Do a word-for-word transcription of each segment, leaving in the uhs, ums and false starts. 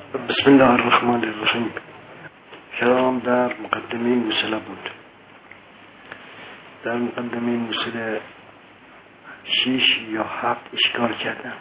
بسم الله الرحمن الرحیم. کلام در مقدمه موسله بود. در مقدمه موسله شش یا هفت اشکال کردم.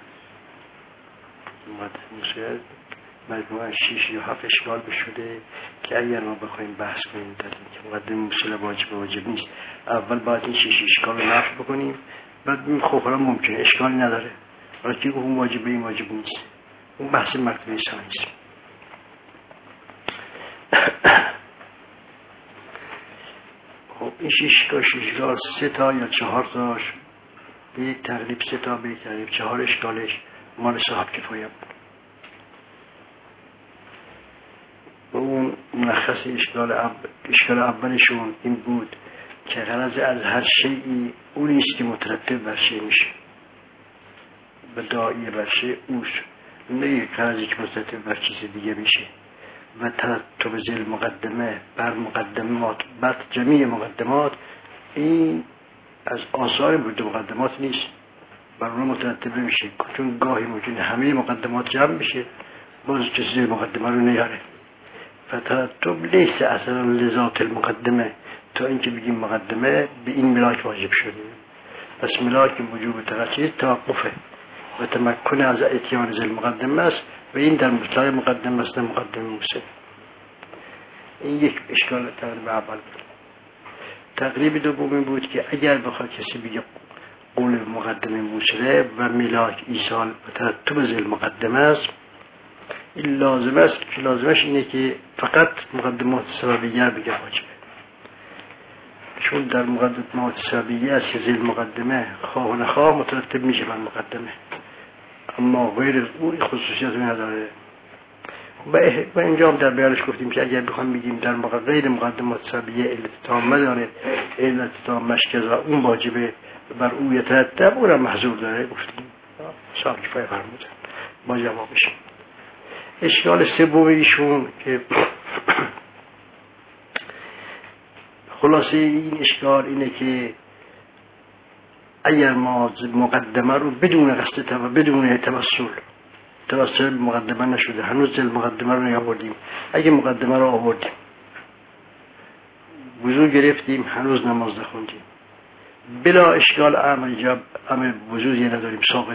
موسله مجموعه شش یا هفت اشکال بشده که اگر ما بخوایم بحث کنیم در که مقدمه موسله واجب واجب نیست، اول باید این شش اشکال رو نفی بکنیم، بعد این خب حالا ممکنه اشکالی نداره، ولی که اون واجبه این واجب نیست. اون بحث مرتبه ثانی است. خب این شیشگاه شیشگاه سه تا یا چهار تاش به یک تقریب سه تا به یک تقریب چهار اشکالش مال صاحب کفایه بود. و اون ملخص اشکال اول اشکال اولشون این بود که غرض از هر شیئی اون نیست که مترتب بر شیء میشه، به داعیه بر شیء اوست، نه غرضی که مترتب بر چیز دیگه میشه. و ترتب ذیل مقدمه بر مقدمات بر جمیع مقدمات این از آثار بود مقدمات نیست، بر اون مترتب میشه، چون گاهی ممکنه همه مقدمات جمع بشه باز کسی ذیل مقدمه رو نیاره. فترتب لیس اصلا لذات المقدمه، تا اینکه بگیم مقدمه به این ملاک واجب شده. پس ملاک وجوب ترتیب توقفه و تمکن از اتیان ذیل مقدمه است و این در مطلق مقدمه است، مقدمه موسله. این یک اشکال تقریب اول بود. تقریب دومی بود که اگر بخواد کسی بگه قول مقدمه موسله و ملاک ایصال و ترتب ذیل مقدمه است، این لازم است که لازمش اینه که فقط مقدمات سببیه بگه واجبه، چون در مقدمات سببیه است که ذیل مقدمه خواه و نخواه مترتب میشه بر مقدمه، اما غیر او خصوصیت نداره. و اینجا هم در بیانش گفتیم که اگر بخوام بگیم در غیر مقدمات سببیه علت تامه داره، علت تامش که اون واجبه بر او یترتب، اونم محظور داره. گفتیم صاحب کفایه فرمودن با جوابش. اشکال سوم ایشون که خلاصه این اشکال اینه که اگر ما مقدمه رو بدون قصد و بدون توسل توسل مقدمه نشده، هنوز ذیل مقدمه رو نیاوردیم، اگه مقدمه رو آوردیم وضو گرفتیم هنوز نماز نخوندیم، بلا اشکال امر ایجاب امر وضو یه نداریم، ثابت.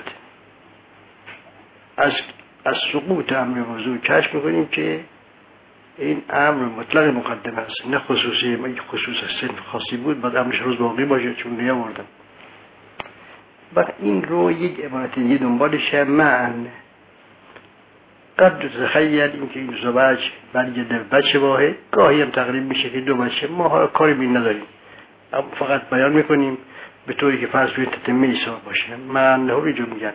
از از سقوط امر وضو کشف میکنیم که این امر مطلق مقدمه است، نه خصوصی. ما خصوص سن خاصی بود بعد امرش روز باقی باشه چون نیاوردم. بعد این رو یک عبارت دیگه دنبالشه، من قد تخیل این که این دو بچه برگرده بچه واحد، گاهی هم تقریب میشه که دو بچه، ما کاری بین نداریم، فقط بیان میکنیم به طوری که فرض کنید تتمه حساب باشه. من نهوری جو میگن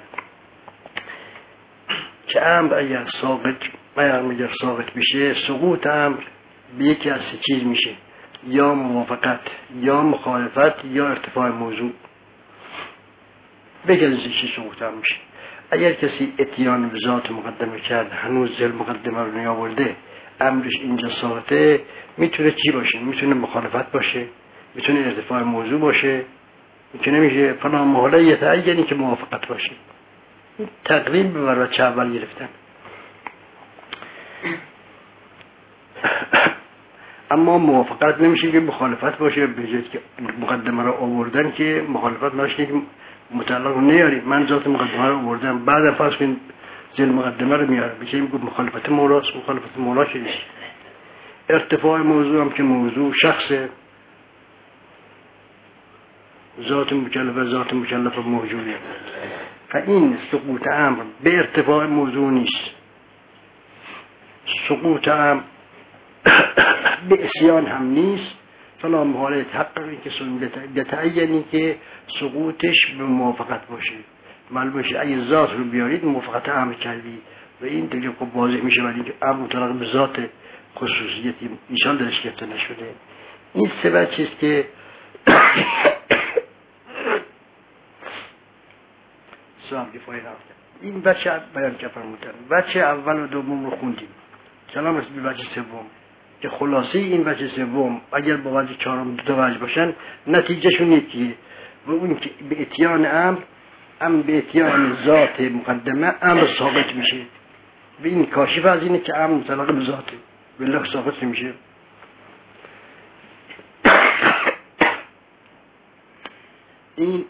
که امر اگر ساقط اگر ساقط بشه، سقوط امر به یکی از سه چیز میشه، یا موافقت یا مخالفت یا ارتفاع موضوع. بگذارید چی سقوط امر میشه. اگر کسی اتیان به ذات مقدمه کرد هنوز ذیل مقدمه رو نیاورده، امرش اینجا ساقطه، میتونه چی باشه؟ میتونه مخالفت باشه، میتونه ارتفاع موضوع باشه، میتونه میشه فلان محاله یتعینی که موافقت باشه. این تقریب به بچه اول گرفتن. اما موافقت نمیشه که مخالفت باشه، به جای که مقدمه رو آوردن که مخالفت نشه که مطلق رو نیاریم. من ذات مقدمه رو آوردم بعد فرض کنید ذیل مقدمه رو میارم، بشه میگه مخالفت مولاست، مخالفت مولا که نیست. ارتفاع موضوع هم که موضوع شخص ذات مکلف ذات مکلف موجوده و این سقوط امر به ارتفاع موضوع نیست، سقوط امر به اسیان هم نیست. فلا محاله تحقیقی که بتعینی که سقوطش به موافقت باشه. معلومه اگه ذات رو بیارید موافقت امر کردی و این دیگه خب واضح میشه، ولی اینکه امر مطلق به ذات خصوصیتی ایشان درش گرفته نشده. این سه بچه است که صاحب کفایه رفته. این بچه بیان که فرمودن بچه اول و دوم رو خوندیم، سلام است به بچه سوم که خلاصه این بچه سوم اگر با بچه چهارم دو تا وجه باشن نتیجهشون یکیه، و اون که به اتیان امر ام به اتیان ذات مقدمه امر ثابت میشه، و این کاشف از اینه که امر مطلق به ذاته بالله ثابت نمیشه. این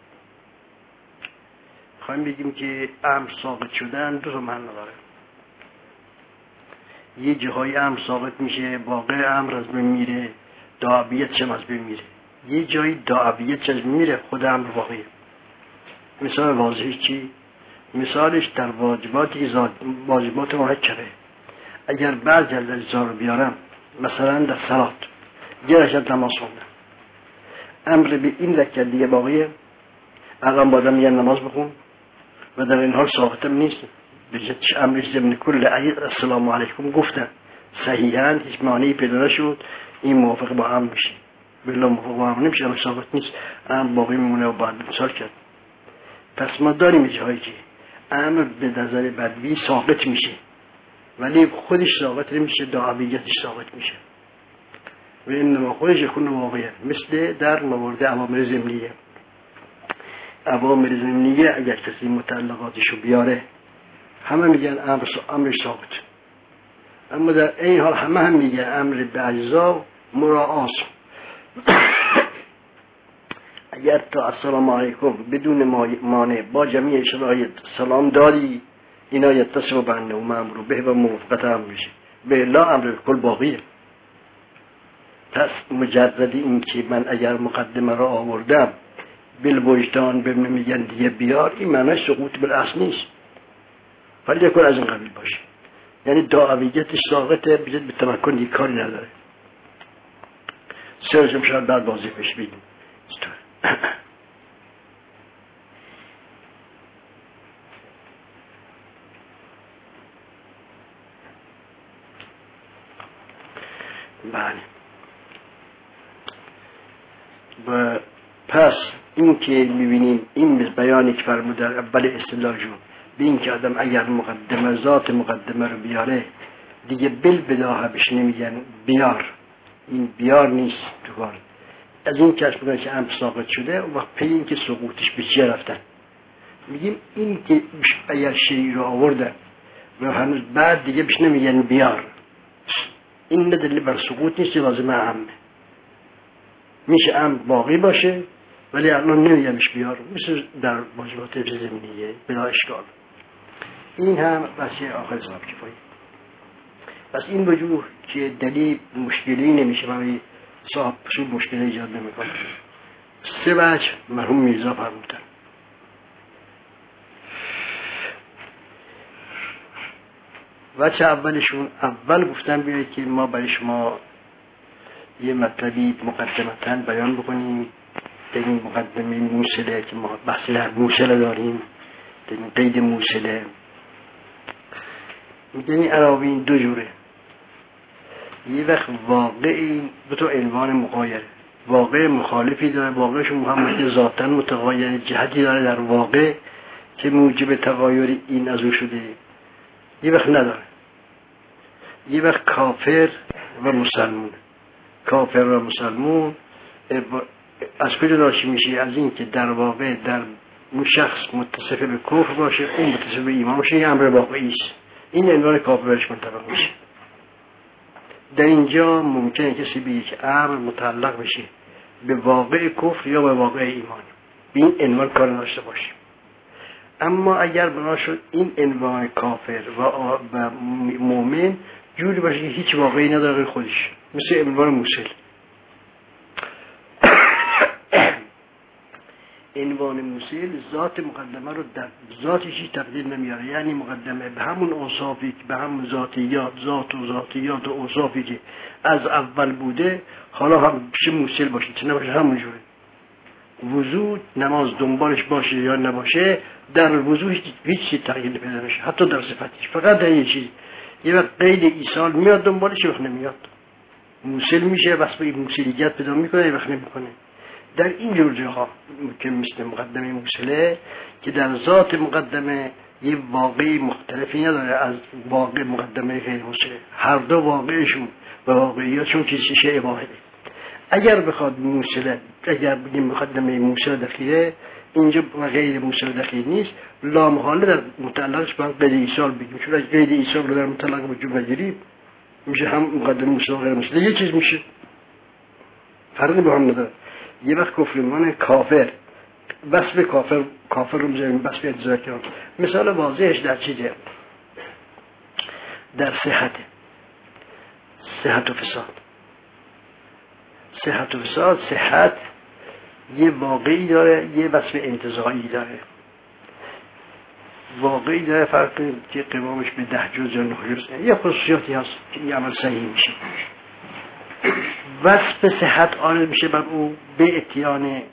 خواهیم بگیم که امر ثابت شدن دو تا معنی داره. یه جاهای امر ثابت میشه، واقع امر از بین میره، داعیتش هم از بین میره. یه جایی داعیتش از بین میره، خود امر واقعیه. مثال واضحی چی؟ مثالش در واجباتی که واجبات موکله. اگر بعضی از اجزا رو بیارم، مثلا در صلات یه رکعت نماز خوندم، امر به این رکعت دیگه باقیه، الان بادم یه نماز بخون و در این حال ثابتم نیست. بجتش امرش ضمن کل آیه السلام علیکم گفتن صحیحاً، هیچ معنی پیدا نشد، این موافق با امر میشه. بالله موافق با امر نمیشه، امر ثابت نیست، امر باقی میمونه و بعد مثال کرد. پس ما داریم جایی که امر به نظر بدوی ثابت میشه ولی خودش ثابت نمیشه، داعیتش ثابت میشه و اینما خودش یکون واقعیه. مثل در موارد اوامر ضمنیه. اوامر ضمنیه اگر کسی متعلقاتشو بیاره همه میگن امر امرش ثابت، اما در این حال همه هم میگن امر به اجزا مراعات. اگر تا السلام علیکم بدون مانع با جمعی شرایط سلام داری، اینا یتصف بنده و مامور به و موافقت هم میشه، به لا امر کل باقیه. پس مجرد این که من اگر مقدمه را آوردم بالوجدان به من میگن دیگه بیار، این معنی سقوط بالاصل نیست، ولی یکون از این قبیل باشه، یعنی داعیتش ثابته، بجد به تمکن دیگه کاری نداره. سرشم شاید بعد بازی پیش بگیم. بله. و پس این که میبینیم این بیانی که فرمود در اول اصطلاح جون به این که آدم اگر مقدمه ذات مقدمه رو بیاره دیگه بل بداها بهش نمیگن بیار، این بیار نیست تو کار. از این کشف بگن که امر ساقط شده و وقت پی این که سقوطش به چیه رفتن میگیم این که اگر شیعی رو آوردن و هنوز بعد دیگه بهش نمیگن بیار، این ندلی بر سقوط نیست، لازمه امه. میشه امر باقی باشه ولی الان نمیگمش بیار، مثل در واجبات ضمنیه بلا اشکال. این هم بحث آخر حساب کفایی. پس این وجوه که دلیل مشکلی نمیشه و صاحب پسول مشکلی ایجاد نمیکنه. سه وجه مرحوم میرزا فرمودن. وجه اولشون، اول گفتن بیاید که ما برای شما یه مطلبی مقدمتاً بیان بکنیم در این مقدمه موصله که ما بحث در موصله داریم، در این قید موصله. میگن این عناوین دو جوره. یه وقت واقعی دو تا عنوان مغایر، واقع مخالفی داره، واقعشون محمد ذاتاً متغایر، جهتی داره در واقع که موجب تغایر این از او شده. یه وقت نداره. یه وقت کافر و مسلمون، کافر و مسلمون از کجا ناشی میشه؟ از این که در واقع در اون شخص متصف به کفر باشه، اون متصف به ایمان باشه، یه امر واقعی است، این عنوان کافرش منطبق میشه. در اینجا ممکنه کسی بگه که امر متعلق بشه به واقع کفر یا به واقع ایمان، به این عنوان کار داشته باشه. اما اگر بنا شد این عنوان کافر و مؤمن جوری باشه که هیچ واقعی نداره خودش، مثل عنوان موصل. عنوان موصل ذات مقدمه رو در ذاتشی تقدیر نمیاره، یعنی مقدمه به همون اوصافی که به همون ذاتیات ذات و ذاتیات و اوصافی که از اول بوده حالا هم بشه موصل باشه، چه نباشه همون جوره. وضو نماز دنبالش باشه یا نباشه، در وضو هیچ چیز تغییر پیدا نمیشه، حتی در صفتش، فقط در یه چیز، یه وقت قید ایصال میاد دنبالش، یه وقت نمیاد، موصل میشه بس به موصلیت پیدا میکنه، یه وقت نمیکنه. در این جور جاها که مثل مقدمه موصله که در ذات مقدمه یه واقعی مختلفی نداره از واقع مقدمه غیر موصله، هر دو واقعشون و واقعیاتشون چیزی شیء واحده. اگر بخواد موصله، اگر بگیم مقدمه موصله دخیله، اینجا غیر موصل دقیق نیست، لامحاله در متعلقش باید غیر ایصال بگیم، چون اگه غیر ایصال رو در متعلق وجود بگیریم میشه هم مقدمه موصل و غیر موصل یه چیز میشه، فرقی با هم نداره. یه وقت کفر ایمان کافر بس به کافر کافر رو میذاریم بس به اجزا کرام. مثال واضحش در چیزه؟ در صحت صحت و فساد. صحت و فساد، صحت یه واقعی داره، یه وصف انتزاعی داره. واقعی داره فرق که قوامش به ده جز یا نه جز، یه خصوصیاتی هست که این عمل صحیح میشه. وصف صحت آن میشه بر او به اتیان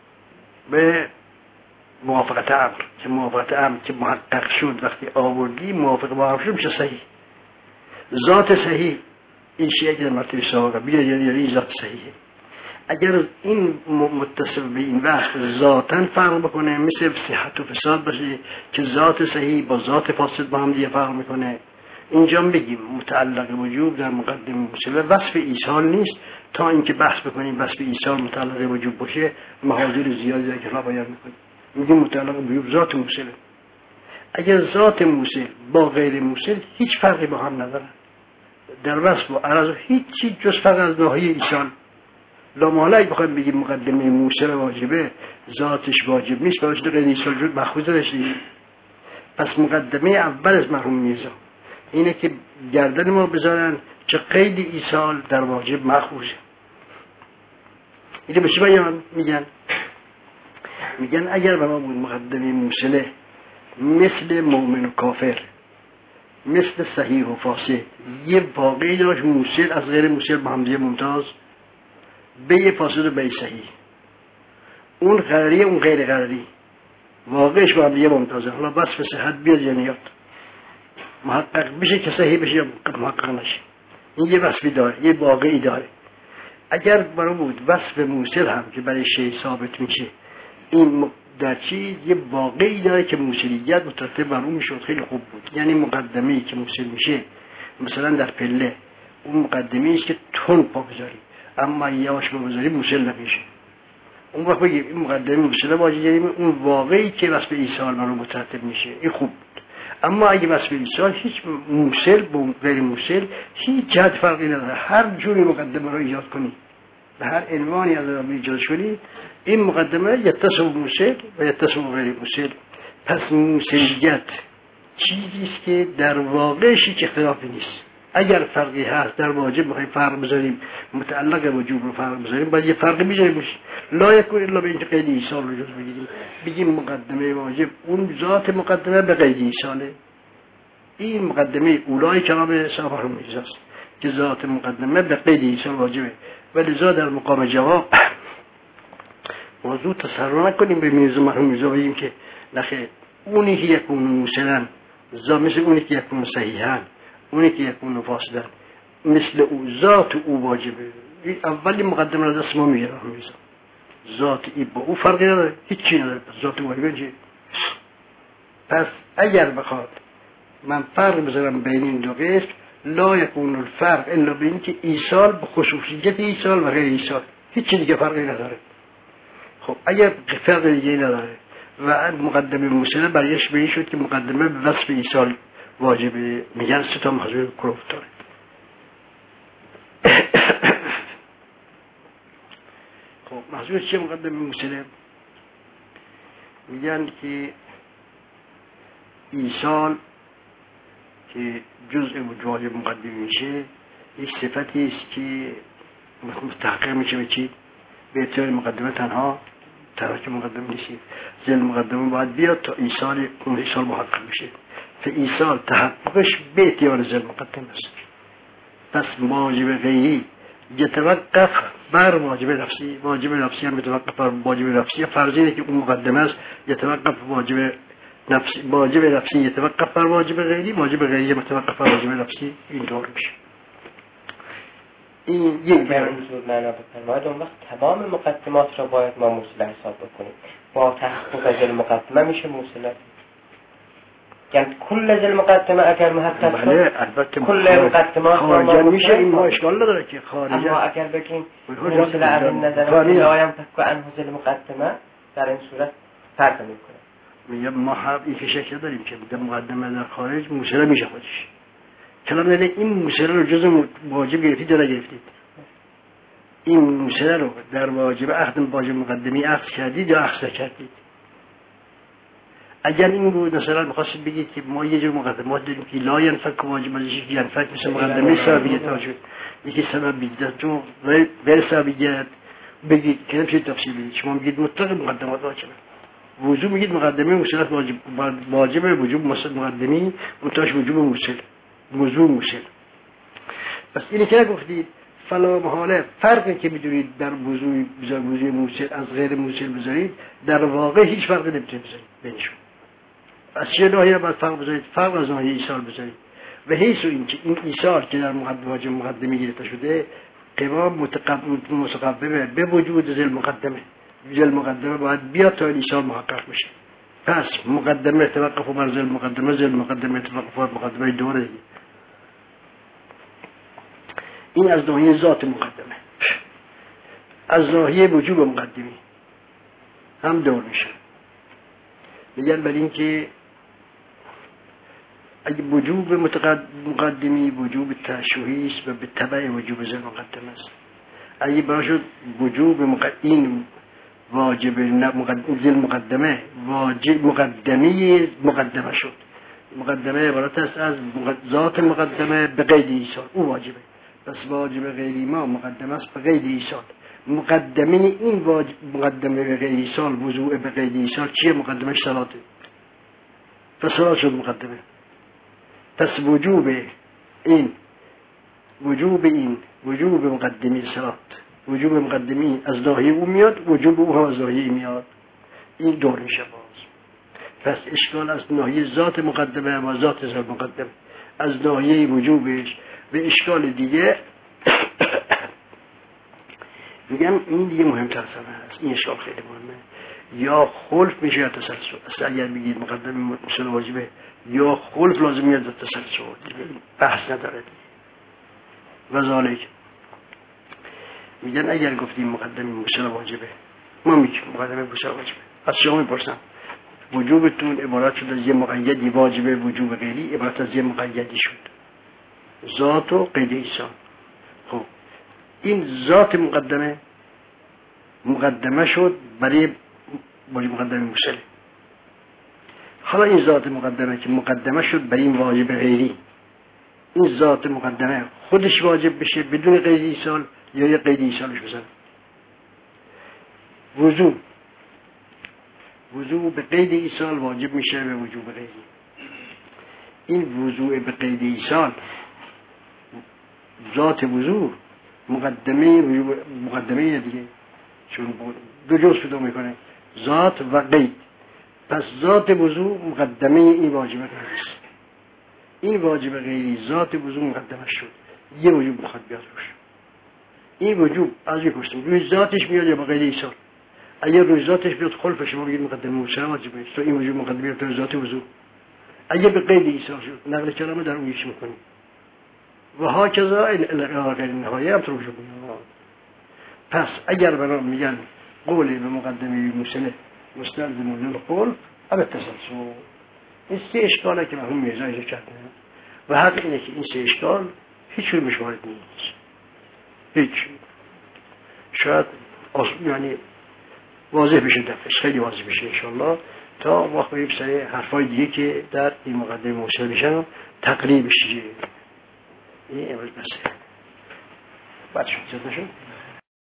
به موافقت امر، که موافقت امر که محقق شد وقتی آوردی موافق با امر شد میشه صحیح. ذات صحیح این شیعه که در مرتبه سابقه بیاد یعنی یعنی ذات صحیحه. اگر این متصل به این وقت ذاتاً فرق بکنه مثل صحت و فساد باشه که ذات صحیح با ذات فاسد با هم دیگه فرق میکنه، اینجا بگیم متعلق وجوب در مقدمه موصله وصف ایصال نیست تا اینکه بحث بکنیم وصف ایصال متعلق وجوب باشه محاذیر زیادی در کتاب بیان میکنیم. میگیم متعلق وجوب ذات موصله. اگر ذات موصل با غیر موصل هیچ فرقی با هم ندارن در وصف و عرض، هیچ چیز جز فقط از ناحیه ایصال. لامحاله اگه بخوایم بگیم مقدمه موصل واجبه ذاتش واجب نیست، باید غیر ایصال جود مأخوذ داشتیم. پس مقدمه اول از مرحوم میرزا اینه که گردن ما بذارن که قید ایصال در واجب مأخوذه. اینه به چی بیان میگن؟ میگن اگر به ما بود مقدمه موصله مثل مؤمن و کافر، مثل صحیح و فاسد، یه واقعی داشت موصل از غیر موصل با هم دیگه ممتاز، به یه فاسد و به یه صحیح، اون قراری اون غیر قراری واقعش با هم دیگه ممتازه. حالا بس به صحت بیاد یا نیاد، محقق بشه که صحیح بشه یا محقق نشه، این یه وصفی داره، یه واقعی داره. اگر برای بود وصف موصل هم که برای شیء ثابت میشه این در چی یه واقعی داره که موصلیت مترتب بر اون میشد، خیلی خوب بود. یعنی مقدمه‌ای که موصل میشه مثلا در پله اون مقدمه‌ای است که تون پا بذاری اما یواش بگذاری موصل نمیشه، اون وقت بگیم این مقدمه موصله واجب، یعنی اون واقعی که وصف ایصال بر اون مترتب میشه این خوب بود. اما اگه وصف ایصال هیچ موصل با غیر موصل هیچ جهت فرقی نداره، هر جوری مقدمه رو ایجاد کنی به هر عنوانی از آن ایجاد کنی این مقدمه یتصل موصل و یتصل غیر موصل. پس موصلیت چیزی است که در واقعش هیچ اختلافی نیست. اگر فرقی هست در واجب میخوایم فرق بذاریم، متعلق وجوب رو فرق بذاریم، باید یه فرقی بذاریم لا یکون الا به اینکه قید ایصال رو جز بگیریم، بگیم مقدمه واجب اون ذات مقدمه به قید ایصاله. این مقدمه اولای کلام صاحب مرحوم میرزاست که ذات مقدمه به قید ایصال واجبه. ولذا در مقام جواب موضوع تسرع نکنیم به میرزا مرحوم میرزا بگیم که نخیر اونی که یکون موصلن مثل اونی که یکون صحیحن، اونی که یکون فاسدن مثل او ذات او واجبه. اولی مقدمه را دست ما میگیره میرزا، ذات ای با او فرقی نداره، هیچی نداره، ذات واجبه چیه. پس اگر بخواد من فرق بذارم بین این دو قسم لا یکون الفرق الا بین که ایصال به خصوصیت ایصال و غیر ایصال، هیچی دیگه فرقی نداره. خب اگر فرق دیگه نداره و مقدمه موصله برایش به این شد که مقدمه به وصف ایصال واجبه، میگن سه تا محضور کروف داره. خب محضور چیه مقدمه موصله؟ میگن که ایصال که جزء واجب مقدمه میشه یک صفتی است که متحقق میشه به چی؟ به اعتبار مقدمه تنها ترک مقدمه نیست، زل مقدمه باید بیاد تا ایصال اون ایصال محقق میشه. فایصال تحققش به اعتبار زل مقدمه است. پس واجب غیری یتوقف بر واجب نفسی، واجب نفسی هم یتوقف بر واجب نفسی. فرض اینه که اون مقدمه است یتوقف واجب نفسی، واجب نفسی یتوقف بر واجب غیری، واجب غیری یتوقف بر واجب نفسی. این طور میشه. این یک بیان زود معنا بفرمایید. اون وقت تمام مقدمات را باید ما موصله حساب بکنیم. با تحقق زل مقدمه میشه موصله. یعنی کل زل مقدمه اگر محقق شد بله البته کل مقدمات خارجا میشه، این ما اشکال نداره که خارجا. اما اگر بگیم موصله از این نظر که آیم تفکر عنه زل مقدمه در این صورت فرق میکنه. میگم ما هم این شکل داریم که در مقدمه در خارج موسیقی میشه خودش. کلام نده این موسیقی رو جز واجب گرفتید یا نگرفتید؟ این موسیقی رو در واجب عقد واجب مقدمی عقد کردید یا عقد کردید؟ اگر این بود مثلا می‌خواستید بگید که ما یه جور مقدمات داریم که لا ينفك واجب از یکی ينفك مثل مقدمه سابقیت واجب، یکی سبب بیدت تو غیر سابقیت بگید که نمیشه تفصیل بدید. شما میگید مطلق مقدمات واجبه، وجوب میگید مقدمه موصلات واجب واجبه، وجوب مقدمی متاش وجوب موصل وجوب موصل. پس اینی که گفتید فلا محاله فرقی که میدونید در وضوع وضوع موصل از غیر موصل بذارید در واقع هیچ فرقی نمیتونید بذارید بینشون. از چه ناحیه باید فرق بذارید؟ فرق از ناحیه ایصال بذارید و حیث این که این ایصال که در مقدمه واجب مقدمی گرفته شده قوام متقبله به وجود ذل مقدمه، ذل مقدمه باید بیاد تا ایصال محقق بشه. پس مقدمه توقف بر ذل مقدمه، ذل مقدمه توقف بر مقدمه دوره. این از ناحیه ذات مقدمه. از ناحیه وجوب مقدمی هم دور میشه. میگن بر این که اگه وجوب مقدمی وجوب تشویحی است و به تبع وجوب ذل مقدمه است. اگه براشد وجوب مقدم واجب ذل مقدمه واجب مقدمی مقدمه شد. مقدمه عبارت است از ذات مقدمه به قید ایصال، او واجبه. پس واجب غیری ما مقدمه است به قید ایصال. مقدمه این واجب مقدمه به قید ایصال وضوع به قید ایصال چیه؟ مقدمه صلاته. پس صلات شد مقدمه. پس وجوب این وجوب این وجوب مقدمی صلات وجوب مقدمی از ناحیه او میاد، وجوب او هم از ناحیه میاد. این دور میشه باز. پس اشکال از ناحیه ذات مقدمه و ذات ذات مقدمه، از ناحیه وجوبش به اشکال دیگه میگم این دیگه مهمتر از همه هست. این اشکال خیلی مهمه. یا خلف میشه یا تسلسل. اصلا اگر بگید مقدمه مثل واجبه یا خلف لازم میاد در تسلسل، بحث نداره. و ذالک میگن اگر گفتیم مقدمه مثل واجبه، ما میگیم مقدمه مثل واجبه، از شما میپرسم وجوبتون عبارت شد از یه مقیدی واجبه، وجوب غیری عبارت از یه مقیدی شد، ذات و قید ایصال. خب این ذات مقدمه مقدمه شد برای مقدمه موصله. حالا این ذات مقدمه که مقدمه شد برای این واجب غیری، این ذات مقدمه خودش واجب بشه بدون قید ایصال یا یه قید ایصالش بزنه؟ وضوع وضوع به قید ایصال واجب میشه به وجوب غیری. این وضوع به قید ایصال ذات وضوع مقدمه مقدمه دیگه، چون دو جز پیدا میکنه ذات و قید. پس ذات وضوع مقدمه این واجب غیری است. این واجب غیری ذات وضوع مقدمه شد، یه وجوب میخواد بیاد روش. این وجوب از این پشتیم روی ذاتش میاد یا با قید ایصال؟ اگر روی ذاتش بیاد خلفش ما بگید مقدمه موصله واجبه، تو این وجوب مقدمه تو ذات وضوع. اگر به قید ایصال شد نقل کلامه در اون یکش میکنیم و ها کذا غیر نهایه هم تروش میکنیم. پس اگر برام میگن قولی به مقدمه موصله مستلزم للخلف اب التسلسل، این سه اشکاله که مرحوم میرزا ایجاد کرده و حق اینه که این سه اشکال هیچ جور مشوارد نیست، هیچ. شاید یعنی واضح بشه دفعش، خیلی واضح بشه انشاءالله تا وقت بریم سر حرفای دیگه که در این مقدمه موصله میشن تقریب بشه. این امروز بسه بعد شد زد نشد.